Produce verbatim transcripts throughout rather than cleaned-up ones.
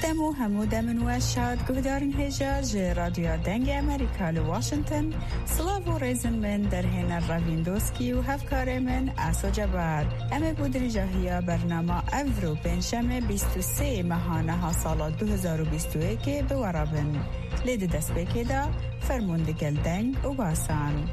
دمو همو دمن وشاد گهدارن هجاج رادیو دنگ امریکا لواشنطن سلاو و ریزن من در هنر راویندوسکی و هفکار من اسو جبار امه بودری جاهیا برنامه افرو پنشم بیست و سه ماهانه ها سال دو هزار و بیست و یک به ورابن لید دست بکی دا فرموندگل دنگ و باسان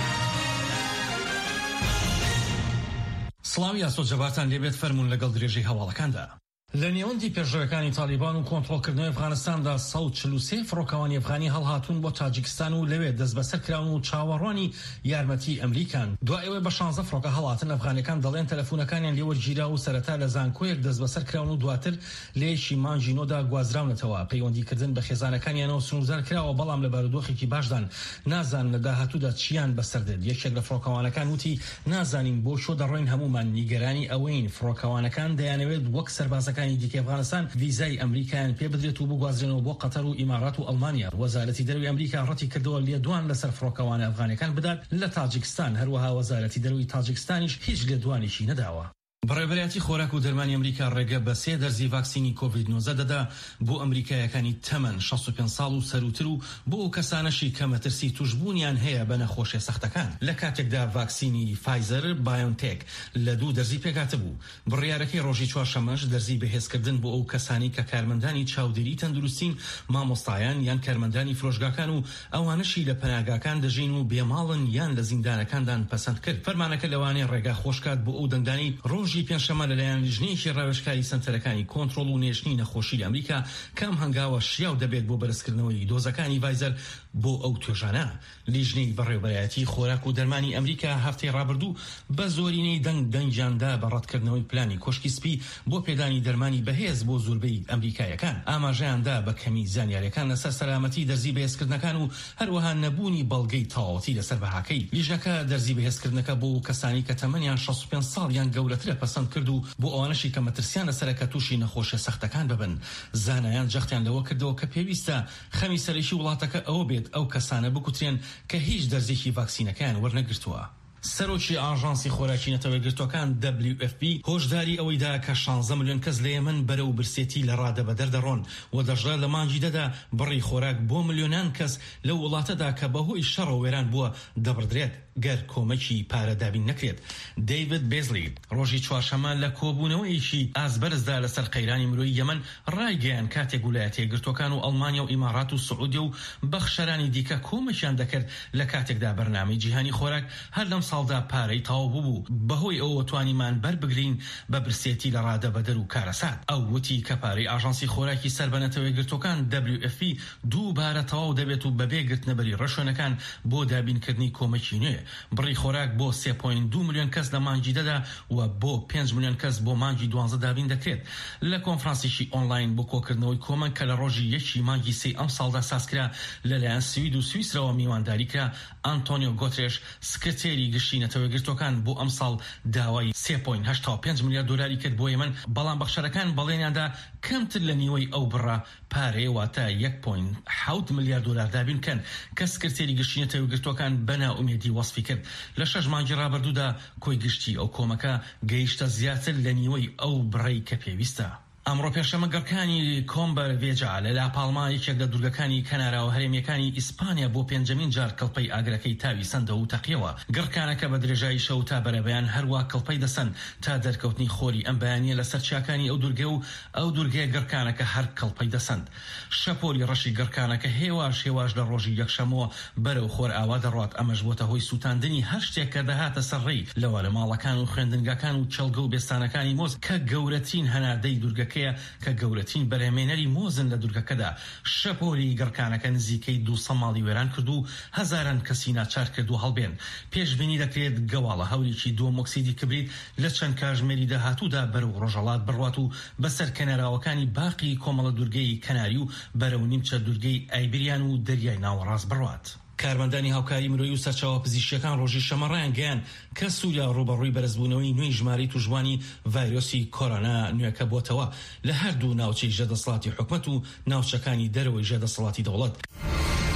سڵاوی ئاسۆ جەبارتان لێبێت فەرموون لەگەڵ درێژەی هەواڵەکاندا. لە نێوەندی پێشڕەوەکانی تالیبان و کۆنتڕۆڵکردنەوەی ئەفغانستاندا سەد و چل و سێ فڕۆکەوانی ئەفغانی هەڵهاتوون بۆ تاجیکستان و لەوێ دەست بەسەر کراون و چاوەڕوانی یارمەتی ئەمریکان. دوای ئەوەی بە شانزە فڕۆکە هەڵهاتن ئەفغانەکان دەڵێن تەلەفۆنەکانیان لێوەرگیرا و سەرەتا لە زانکۆیەک دەست بەسەر کراون و دواتر لێیەکی مانجی نۆدا گوازراونەتەوە. پەیوەندیکردن بە خێزانەکانیانەوە سنووردار کراوە بەڵام لە بارودۆخێکی باشدان نازان لە داهاتوودا چیان بەسەردێت. یەکێک لە فڕۆکەوانەکان وتی نازانین بۆ شۆ دەڕۆین هەمومان نیگەرانی ئەوەین فڕۆکەوانەکان دەیانەوێت وەک سەربازەکانی دیکەی ئەفغانستان ویزای ئەمریکایان پێ بدرێت و بگوازرێنەوە بۆ قەتەر و ئیمارات و ئەڵمانیا. وەزارەتی دەروی ئەمریکا ڕەتی کردەوە لێدوان لەسەر فڕۆکەوانە ئەفغانەکان بدات لە تاجیکستان. هەروەها وەزارەتی دەروی تاجیکستانیش هیچ لێدوانێکی نەداوە. بەڕێوەبەرەتی خۆراک و دەرمانی ئەمریکا ڕێگە بە سێ دەرزی ڤاکسینی کۆڤید نۆزدە دەدا بۆ ئەمریکایەکانی تەمەن شەست و پێنج ساڵ و سەروتر و بۆ ئەو کەسانەشی کە مەترسی توشبوونیان هەیە بە نەخۆشیە سەختەکان. لە کاتێکدا ڤاکسینی فایزەر بایۆنتێک لە دوو دەرزی پێکاتە بوو. بڕیارەکەی ڕۆژی چوارشەمەش دەرزی بەهێزکردن بۆ ئەو کەسانی کە کارمەندانی چاودێری تەندروستین، مامۆستایان یان کارمەندانی فرۆشگاکان و ئەوانشی لە پەناگاکان دەژین و بێماڵن یان لە زیندانەکاندان پەسەند کرد. فەرمانەکە لەوانەیە ڕێگا خۆشکات بۆ ئەو دەنگدانی ڕۆژی پێنجشەمە لەلایەن لیژنەیەکی ڕاوێژکاری سنتەرەکانی کۆنتڕۆڵ و نێشتنی نەخۆشی لە ئەمریکا کام هەنگاوە شیاو دەبێت بۆ بەرزکردنەوەی دۆزەکانی ڤایزەر بۆ ئەو توێژانە. لیژنەی بەڕێوەبەرایەتی خۆراک و دەرمانی ئەمریکا هەفتەی ڕابردوو بە زۆرینەی دەنگ دەنگیاندا بە ڕەتکردنەوەی پلانی کۆشکی سپی بۆ پێدانی دەرمانی بەهێز بۆ زۆربەی ئەمریکایەکان. ئاماژەیاندا بە کەمی زانیاریەکان لەسەر سەلامەتی دەرزی بەهێزکردنەکان و هەروەها نەبوونی بەڵگەی تەواوەتی لەسەر بەهاکەی. لیژنەکە دەرزی بەهێزکردنەکە بۆ کەسانی کە تەمەنیان شەست و پێنج ساڵ یان گەورەترە پەسەند کرد و بۆ ئەوانشی کە مەترسیان لەسەرە کە تووشی نەخۆشیە سەختەکان ببن. زانایان جەختیان لەوە کردەوە کە پێویستە خەمی سەرەکی وڵاتەکە ئەوە بێت ئەو کەسانە بکوترێن کە هیچ دەرزێکی ڤاکسینەکەیان وەرنەگرتووە. سەرۆکی ئاژانسی خۆراکی نەتەوەیەکگرتوەکان دبلیو ئەف پی هۆشداری ئەوەیدا کە شانزە ملیۆن کەس لە یەمەن بەرەو برسێتی لە ڕادە بە دەردەڕۆن و دەژڵێت لە مانگی دەدا بڕی خۆراک بۆ ملیۆنان کەس لەو وڵاتەدا کە بەهۆی شەڕ و وێران بووە دەبڕدرێت گەر کۆمەکی پارەدابین نەکرێت. دەیڤید بیزلی ڕۆژی چوارشەمە لە کۆبوونەوەیەکی ئازبەرزدا لەسەر قەیرانی مرۆیی یەمەن ڕایگەیان کاتێک ویلایەتە یەکگرتووەکان و ئەڵمانیا و ئیمارات و سعودی و بەخشەرانی دیکە کۆمەکیان دەکرد لە کاتێکدا بەرنامەی جیهانی خۆراک هەر لەم ساڵدا پارەی تاو بوو بەهۆی ئەوە توانیمان بەربگرین بە برسێتی لە ڕادە بەدەر و کارەسات. ئەو وتی کە پارەی ئاژانسی خۆراکی سەر بە نەتەوەیەکگرتوەکان دبلیو ئەف پی دووبارە تەواو دەبێت و بەبێ گرتنەبەری ڕەشوێنەکان بۆ دابینکردنی کۆمەکی نوێ. بڕی خۆراک بۆ سێ پۆینت دو ملیۆن کەس لە مانگی دەدا و بۆ پێنج ملیۆن کەس بۆ مانگی دوانزە دابین دەکرێت. لە کۆنفرانسێکی ئۆنلاین بۆ کۆکردنەوەی کۆمەک کە لە ڕۆژی یەکی مانگی سێ ئەم ساڵدا سازکرا لەلایەن سوید و سویسرەوە میوانداری کرا، ئانتۆنیۆ گۆترێش سکرتێری گشتی نەتەوەیەکگرتوەکان بۆ ئەم ساڵ داوای سێ پۆینت هەشتا و پێنج ملیار دۆلاری کرد بۆ یەمەن، بەڵام بەخشەرەکان بەڵێنیاندا کەمتر لە نیوەی ئەو بڕە پارەیە واتە یەک پۆینت حەوت ملیار دۆلار دابین کەن کە سکرتێری گشتی نەتەوەیەکگرتوەکان بەناومێدی وەسفی کرد. لە شەش مانگی ڕابردوودا کۆی گشتی ئەو کۆمەکە گەیشتە زیاتر لە نیوەی ئەو بڕەی کە پێویستە. ئەمڕۆ پێشەمە گەڕکانی کۆمبەر ڤێجا لە لاپالما یەکێک لە دوورگەکانی کەناراوە هەرێمیەکانی ئیسپانیا بۆ پێنجەمین جار کڵپەی ئاگرەکەی تاوی سەندە و تەقیەوە. گەڕکانەکە بە درێژایی شەو تا بەرەبەیان هەروە کڵپەی دەسەن تا دەرکەوتنی خۆری ئەم بەیانیە لەسەر چاکانی ئەو دوورگە و ئەو دوورگەیە گەڕکانەکە هەر کڵپەی دەسەند. شەپۆلی ڕەشی گەڕکانەکە هێواش هێواش لە ڕۆژی یەکشەمەوە بەرەو خۆر ئاوا دەڕات. ئەمەش بۆتە هۆی سووتاندنی هەر شتێک کە دەهاتە سەرڕێی لەوە لە ماڵەکان و خوێندنگاکان و چەڵگە و بێستانەکانی مۆز کە گەورەترین هەناردەی دوورگەکەیە کە گەورەترین بەرهەمێنەری مۆزن لە دوورگەکەدا. شەپۆلی گەڕکانەکە نزیکەی دووسە ماڵی وێران کرد و هەزاران کەسی ناچار کرد و هەڵبێن. پێشبینی دەکرێت گەواڵە هەوریکی دووەم ئۆکسیدی کبریت لە چەند کاژمێری داهاتوودا بەرەو ڕۆژهەڵات بڕوات و بەسەر کەناراوەکانی باقی کۆمەڵە دوورگەی کەناری و بەرەو نیمچە دوورگەی ئایبریان و دەریای ناوەڕاست بڕوات. کارمەندانی هاوکاری مرۆیی و سەرچاوە پزیشکیەکان ڕۆژی شەمە ڕایان گەیان کە سووریا ڕوبەڕووی بەرزبوونەوەی نوێی ژمارەی توشبوانی ڤایرۆسی کۆرۆنا نوێەکە بۆتەوە لە هەردوو ناوچەی ژێدەسەڵاتی حکومەت و ناوچەکانی دەرەوەی ژێدەسەڵاتی دەوڵەت.